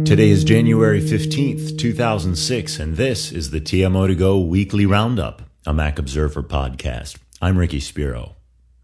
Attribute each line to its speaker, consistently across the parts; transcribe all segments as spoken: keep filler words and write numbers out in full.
Speaker 1: Today is January fifteenth, two thousand six, and this is the T M O to Go Weekly Roundup, a Mac Observer podcast. I'm Ricky Spiro.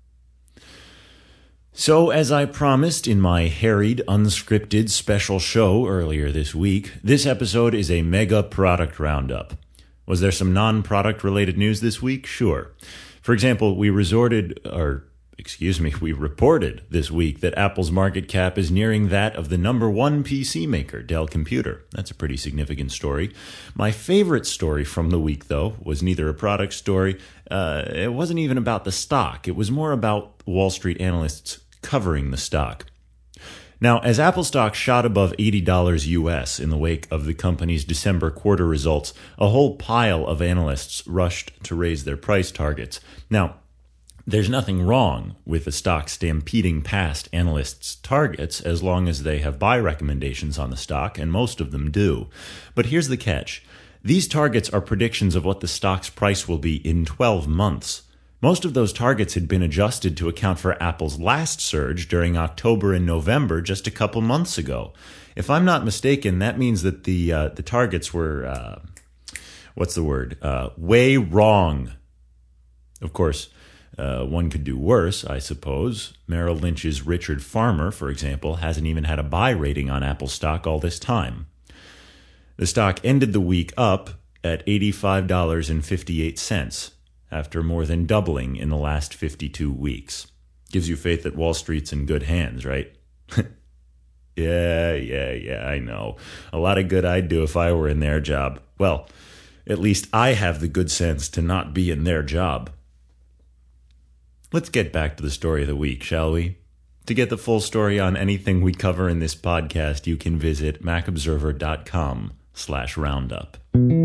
Speaker 1: So, as I promised in my harried, unscripted special show earlier this week, this episode is a mega product roundup. Was there some non-product related news this week? Sure. For example, we resorted, or excuse me, we reported this week that Apple's market cap is nearing that of the number one P C maker, Dell Computer. That's a pretty significant story. My favorite story from the week, though, was neither a product story. Uh, it wasn't even about the stock. It was more about Wall Street analysts covering the stock. Now, as Apple stock shot above eighty dollars U S in the wake of the company's December quarter results, a whole pile of analysts rushed to raise their price targets. Now, there's nothing wrong with the stock stampeding past analysts' targets as long as they have buy recommendations on the stock, and most of them do. But here's the catch. These targets are predictions of what the stock's price will be in twelve months. Most of those targets had been adjusted to account for Apple's last surge during October and November just a couple months ago. If I'm not mistaken, that means that the uh, the targets were, uh, what's the word, uh, way wrong. Of course, Uh, one could do worse, I suppose. Merrill Lynch's Richard Farmer, for example, hasn't even had a buy rating on Apple stock all this time. The stock ended the week up at eighty-five dollars and fifty-eight cents after more than doubling in the last fifty-two weeks. Gives you faith that Wall Street's in good hands, right? yeah, yeah, yeah, I know. A lot of good I'd do if I were in their job. Well, at least I have the good sense to not be in their job. Let's get back to the story of the week, shall we? To get the full story on anything we cover in this podcast, you can visit macobserver.com slash roundup.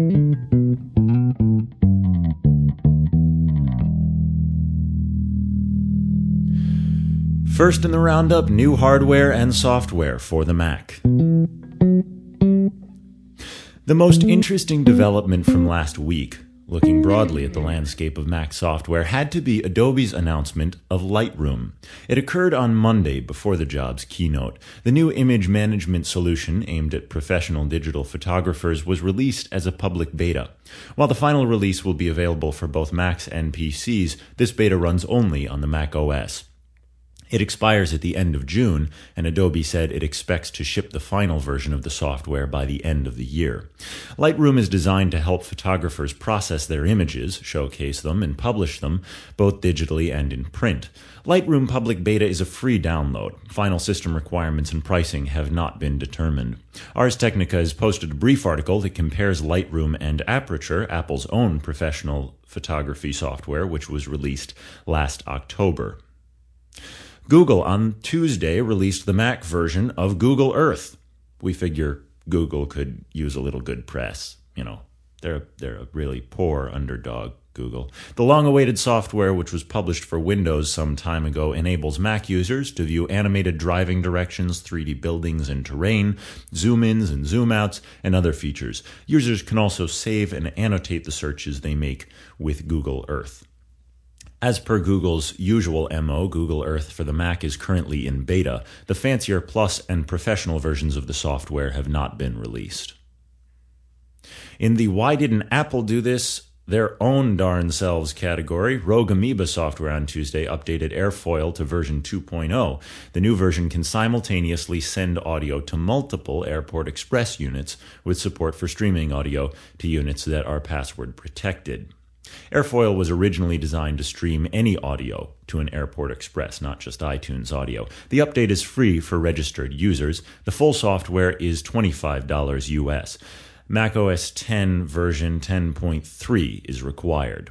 Speaker 1: First in the roundup, new hardware and software for the Mac. The most interesting development from last week, looking broadly at the landscape of Mac software, had to be Adobe's announcement of Lightroom. It occurred on Monday before the job's keynote. The new image management solution aimed at professional digital photographers was released as a public beta. While the final release will be available for both Macs and P Cs, this beta runs only on the Mac O S. It expires at the end of June, and Adobe said it expects to ship the final version of the software by the end of the year. Lightroom is designed to help photographers process their images, showcase them, and publish them, both digitally and in print. Lightroom Public Beta is a free download. Final system requirements and pricing have not been determined. Ars Technica has posted a brief article that compares Lightroom and Aperture, Apple's own professional photography software, which was released last October. Google on Tuesday released the Mac version of Google Earth. We figure Google could use a little good press. You know, they're they're a really poor underdog, Google. The long-awaited software, which was published for Windows some time ago, enables Mac users to view animated driving directions, three D buildings and terrain, zoom-ins and zoom-outs, and other features. Users can also save and annotate the searches they make with Google Earth. As per Google's usual M O, Google Earth for the Mac is currently in beta. The fancier Plus and professional versions of the software have not been released. In the Why Didn't Apple Do This? Their own darn selves category, Rogue Amoeba Software on Tuesday updated Airfoil to version two point oh. The new version can simultaneously send audio to multiple Airport Express units with support for streaming audio to units that are password protected. Airfoil was originally designed to stream any audio to an Airport Express, not just iTunes audio. The update is free for registered users. The full software is twenty-five dollars U S. Mac O S ten version ten point three is required.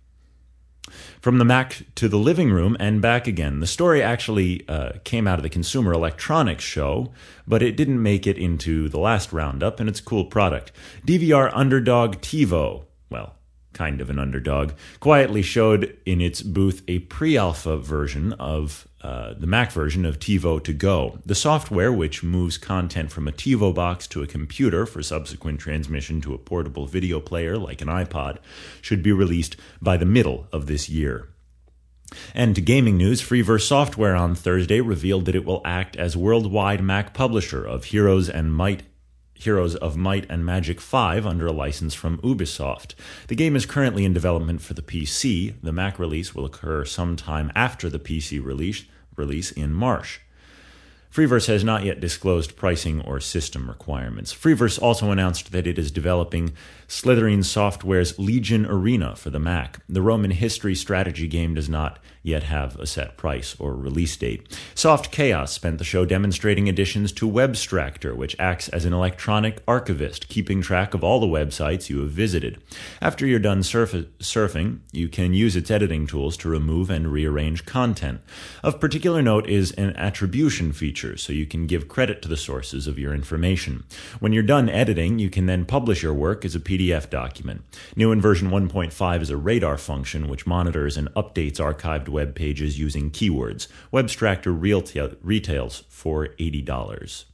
Speaker 1: From the Mac to the living room and back again. The story actually uh, came out of the Consumer Electronics Show, but it didn't make it into the last roundup, and it's a cool product. D V R underdog TiVo, well, kind of an underdog, quietly showed in its booth a pre-alpha version of uh, the Mac version of TiVo to Go. The software, which moves content from a TiVo box to a computer for subsequent transmission to a portable video player like an iPod, should be released by the middle of this year. And to gaming news, Freeverse Software on Thursday revealed that it will act as worldwide Mac publisher of Heroes and Might Heroes of Might and Magic five under a license from Ubisoft. The game is currently in development for the P C. The Mac release will occur sometime after the P C release, release in March. Freeverse has not yet disclosed pricing or system requirements. Freeverse also announced that it is developing Slitherine Software's Legion Arena for the Mac. The Roman history strategy game does not yet have a set price or release date. Soft Chaos spent the show demonstrating additions to Webstractor, which acts as an electronic archivist, keeping track of all the websites you have visited. After you're done surf- surfing, you can use its editing tools to remove and rearrange content. Of particular note is an attribution feature, so you can give credit to the sources of your information. When you're done editing, you can then publish your work as a P D F document. New in version one point five is a radar function which monitors and updates archived web pages using keywords. Webstractor retail- retails for eighty dollars.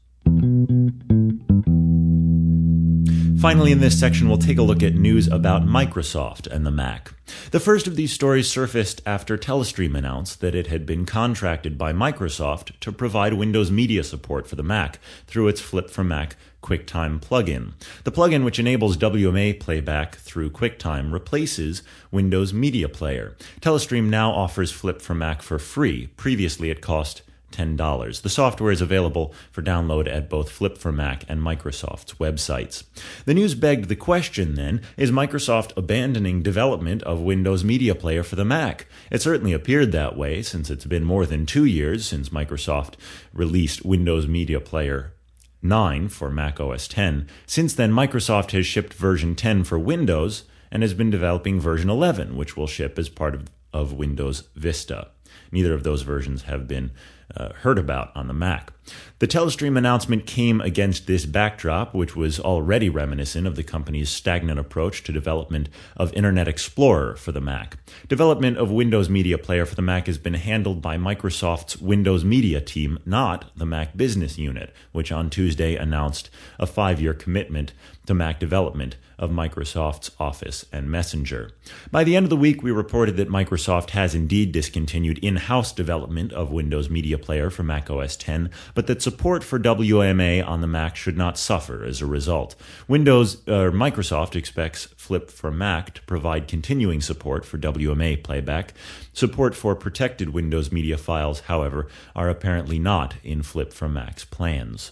Speaker 1: Finally, in this section, we'll take a look at news about Microsoft and the Mac. The first of these stories surfaced after Telestream announced that it had been contracted by Microsoft to provide Windows Media support for the Mac through its Flip for Mac QuickTime plugin. The plugin, which enables W M A playback through QuickTime, replaces Windows Media Player. Telestream now offers Flip for Mac for free. Previously, it cost ten dollars. The software is available for download at both Flip for Mac and Microsoft's websites. The news begged the question, then, is Microsoft abandoning development of Windows Media Player for the Mac? It certainly appeared that way, since it's been more than two years since Microsoft released Windows Media Player nine for Mac O S ten. Since then, Microsoft has shipped version ten for Windows and has been developing version eleven, which will ship as part of, of Windows Vista. Neither of those versions have been uh, heard about on the Mac. The Telestream announcement came against this backdrop, which was already reminiscent of the company's stagnant approach to development of Internet Explorer for the Mac. Development of Windows Media Player for the Mac has been handled by Microsoft's Windows Media team, not the Mac Business Unit, which on Tuesday announced a five-year commitment to Mac development of Microsoft's Office and Messenger. By the end of the week, we reported that Microsoft has indeed discontinued in-house development of Windows Media Player for Mac O S ten, but that support for W M A on the Mac should not suffer as a result. Windows, uh, Microsoft expects Flip for Mac to provide continuing support for W M A playback. Support for protected Windows media files, however, are apparently not in Flip for Mac's plans.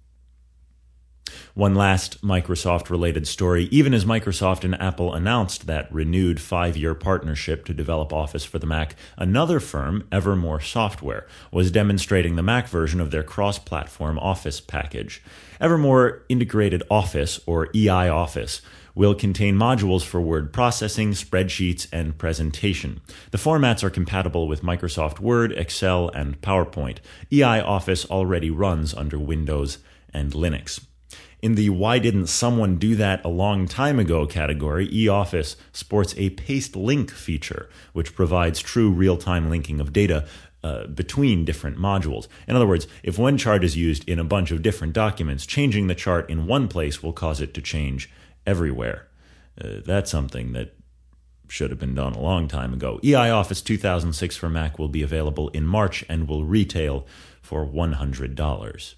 Speaker 1: One last Microsoft-related story. Even as Microsoft and Apple announced that renewed five-year partnership to develop Office for the Mac, another firm, Evermore Software, was demonstrating the Mac version of their cross-platform Office package. Evermore Integrated Office, or E I Office, will contain modules for word processing, spreadsheets, and presentation. The formats are compatible with Microsoft Word, Excel, and PowerPoint. E I Office already runs under Windows and Linux. In the "why didn't someone do that a long time ago" category, eOffice sports a paste link feature, which provides true real-time linking of data uh, between different modules. In other words, if one chart is used in a bunch of different documents, changing the chart in one place will cause it to change everywhere. Uh, that's something that should have been done a long time ago. E I Office two thousand six for Mac will be available in March and will retail for one hundred dollars.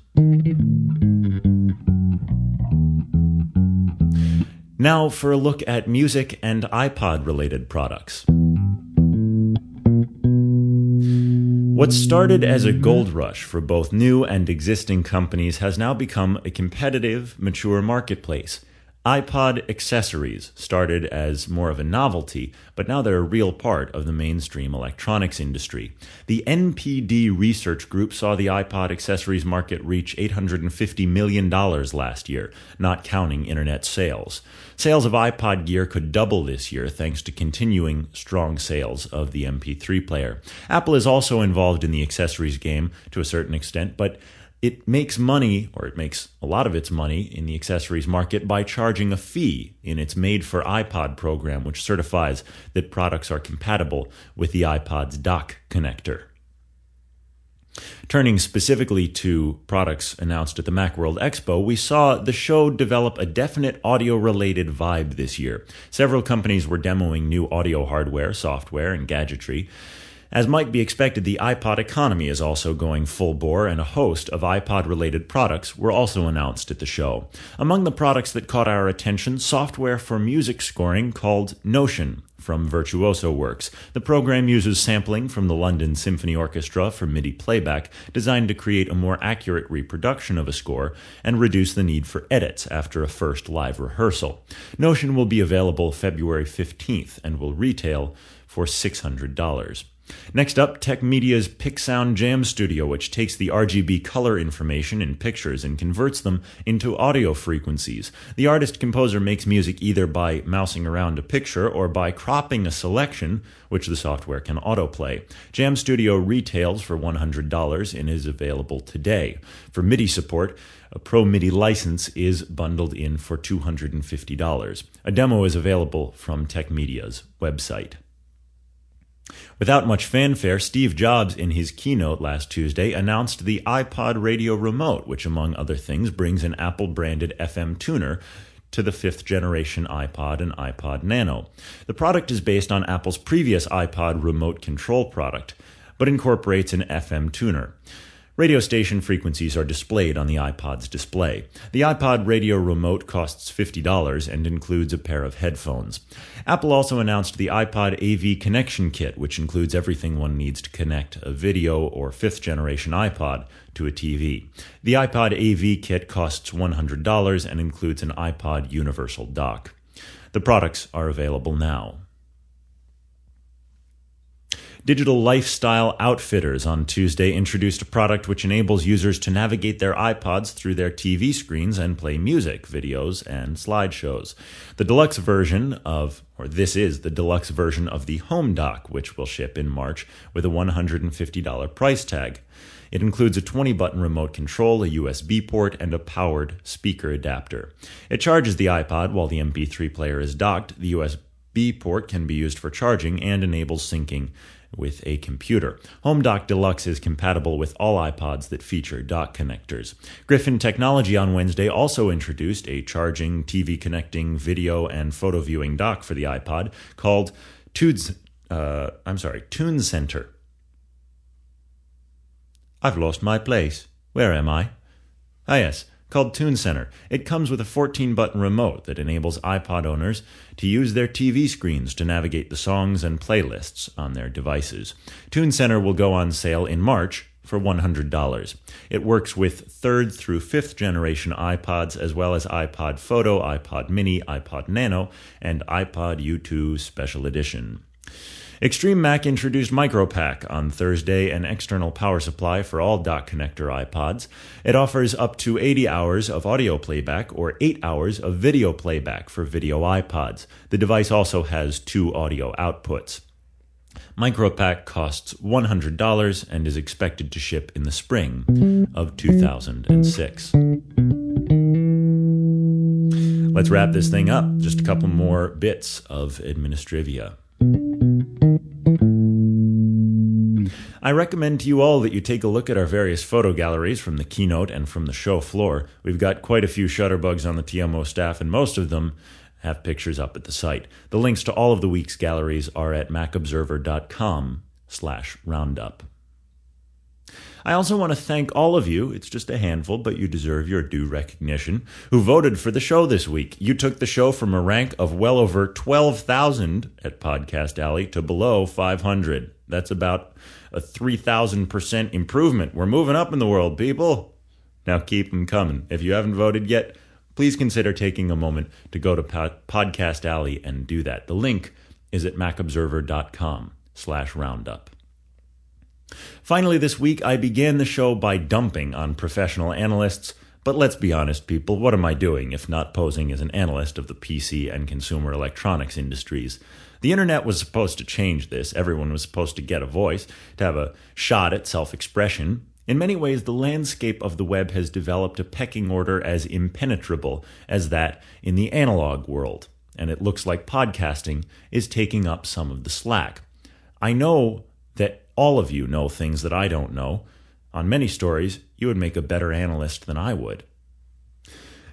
Speaker 1: Now for a look at music and iPod-related products. What started as a gold rush for both new and existing companies has now become a competitive, mature marketplace. iPod accessories started as more of a novelty, but now they're a real part of the mainstream electronics industry. The N P D Research Group saw the iPod accessories market reach eight hundred fifty million dollars last year, not counting internet sales. Sales of iPod gear could double this year thanks to continuing strong sales of the M P three player. Apple is also involved in the accessories game to a certain extent, but it makes money, or it makes a lot of its money in the accessories market by charging a fee in its Made for iPod program, which certifies that products are compatible with the iPod's dock connector. Turning specifically to products announced at the Macworld Expo, we saw the show develop a definite audio-related vibe this year. Several companies were demoing new audio hardware, software, and gadgetry. As might be expected, the iPod economy is also going full bore, and a host of iPod-related products were also announced at the show. Among the products that caught our attention, software for music scoring called Notion from Virtuoso Works. The program uses sampling from the London Symphony Orchestra for MIDI playback, designed to create a more accurate reproduction of a score and reduce the need for edits after a first live rehearsal. Notion will be available February fifteenth and will retail for six hundred dollars. Next up, Tech Media's PicSound Jam Studio, which takes the R G B color information in pictures and converts them into audio frequencies. The artist-composer makes music either by mousing around a picture or by cropping a selection, which the software can autoplay. Jam Studio retails for one hundred dollars and is available today. For MIDI support, a Pro MIDI license is bundled in for two hundred fifty dollars. A demo is available from Tech Media's website. Without much fanfare, Steve Jobs, in his keynote last Tuesday, announced the iPod Radio Remote, which, among other things, brings an Apple-branded F M tuner to the fifth-generation iPod and iPod Nano. The product is based on Apple's previous iPod remote control product, but incorporates an F M tuner. Radio station frequencies are displayed on the iPod's display. The iPod Radio Remote costs fifty dollars and includes a pair of headphones. Apple also announced the iPod A V Connection Kit, which includes everything one needs to connect a video or fifth-generation iPod to a T V. The iPod A V Kit costs one hundred dollars and includes an iPod Universal Dock. The products are available now. Digital Lifestyle Outfitters on Tuesday introduced a product which enables users to navigate their iPods through their T V screens and play music, videos, and slideshows. The deluxe version of, or this is the deluxe version of the Home Dock, which will ship in March with a one hundred fifty dollars price tag. It includes a twenty-button remote control, a U S B port, and a powered speaker adapter. It charges the iPod while the M P three player is docked. The U S B port can be used for charging and enables syncing with a computer. Home Dock Deluxe is compatible with all iPods that feature dock connectors. Griffin Technology on Wednesday also introduced a charging, T V connecting, video, and photo viewing dock for the iPod called Tunes, uh, I'm sorry, Tune Center. I've lost my place. Where am I? Ah, yes. Called Tune Center. It comes with a fourteen-button remote that enables iPod owners to use their T V screens to navigate the songs and playlists on their devices. Tune Center will go on sale in March for one hundred dollars. It works with third through fifth generation iPods, as well as iPod Photo, iPod Mini, iPod Nano, and iPod U two Special Edition. Extreme Mac introduced MicroPack on Thursday, an external power supply for all dock connector iPods. It offers up to eighty hours of audio playback or eight hours of video playback for video iPods. The device also has two audio outputs. MicroPack costs one hundred dollars and is expected to ship in the spring of two thousand six. Let's wrap this thing up. Just a couple more bits of administrivia. I recommend to you all that you take a look at our various photo galleries from the keynote and from the show floor. We've got quite a few Shutterbugs on the T M O staff, and most of them have pictures up at the site. The links to all of the week's galleries are at macobserver.com slash roundup. I also want to thank all of you, it's just a handful, but you deserve your due recognition, who voted for the show this week. You took the show from a rank of well over twelve thousand at Podcast Alley to below five hundred. That's about a three thousand percent improvement. We're moving up in the world, people. Now keep them coming. If you haven't voted yet, please consider taking a moment to go to Podcast Alley and do that. The link is at macobserver.com slash roundup. Finally, this week, I began the show by dumping on professional analysts, but let's be honest, people, what am I doing if not posing as an analyst of the P C and consumer electronics industries? The internet was supposed to change this. Everyone was supposed to get a voice, to have a shot at self-expression. In many ways, the landscape of the web has developed a pecking order as impenetrable as that in the analog world, and it looks like podcasting is taking up some of the slack. I know that all of you know things that I don't know. On many stories, you would make a better analyst than I would.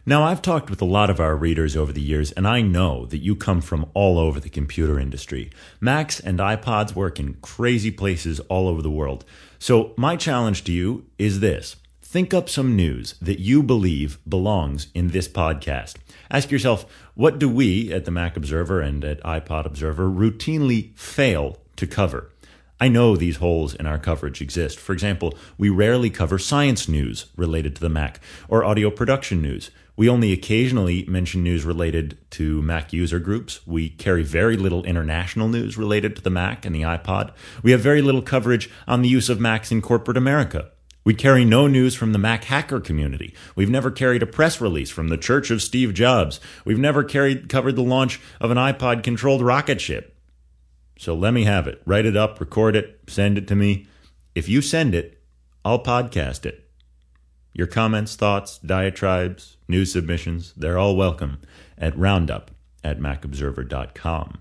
Speaker 1: Now, I've talked with a lot of our readers over the years, and I know that you come from all over the computer industry. Macs and iPods work in crazy places all over the world. So my challenge to you is this. Think up some news that you believe belongs in this podcast. Ask yourself, what do we at the Mac Observer and at iPod Observer routinely fail to cover? I know these holes in our coverage exist. For example, we rarely cover science news related to the Mac or audio production news. We only occasionally mention news related to Mac user groups. We carry very little international news related to the Mac and the iPod. We have very little coverage on the use of Macs in corporate America. We carry no news from the Mac hacker community. We've never carried a press release from the Church of Steve Jobs. We've never carried covered the launch of an iPod-controlled rocket ship. So let me have it. Write it up, record it, send it to me. If you send it, I'll podcast it. Your comments, thoughts, diatribes, news submissions, they're all welcome at roundup at mac observer dot com.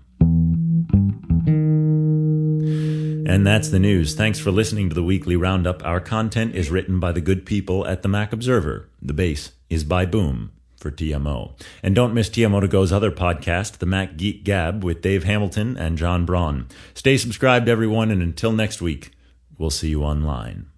Speaker 1: And that's the news. Thanks for listening to the weekly roundup. Our content is written by the good people at the Mac Observer. The bass is by Boom for T M O. And don't miss T M O to Go's other podcast, The Mac Geek Gab, with Dave Hamilton and John Braun. Stay subscribed, everyone, and until next week, we'll see you online.